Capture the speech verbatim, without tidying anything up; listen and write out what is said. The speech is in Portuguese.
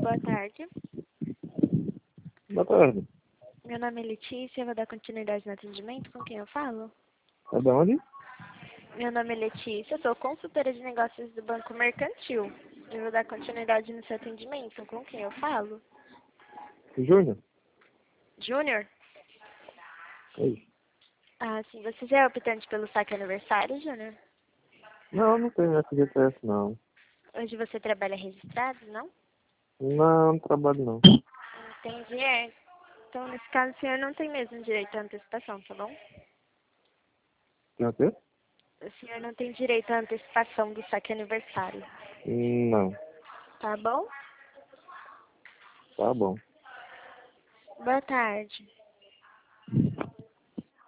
Boa tarde. Boa tarde. Meu nome é Letícia, eu vou dar continuidade no atendimento. Com quem eu falo? É de onde? Meu nome é Letícia, sou consultora de negócios do Banco Mercantil. Eu vou dar continuidade no seu atendimento. Com quem eu falo? Júnior? Júnior? É isso. Ah, sim. Você já é optante pelo saque aniversário, Júnior? Não, não tenho F G T S não. Hoje você trabalha registrado, não? Não, não trabalho não. Entendi. É. Então, nesse caso, o senhor não tem mesmo direito à antecipação, tá bom? Tem o quê? O senhor não tem direito à antecipação do saque aniversário, Não. tá bom? Tá bom. Boa tarde.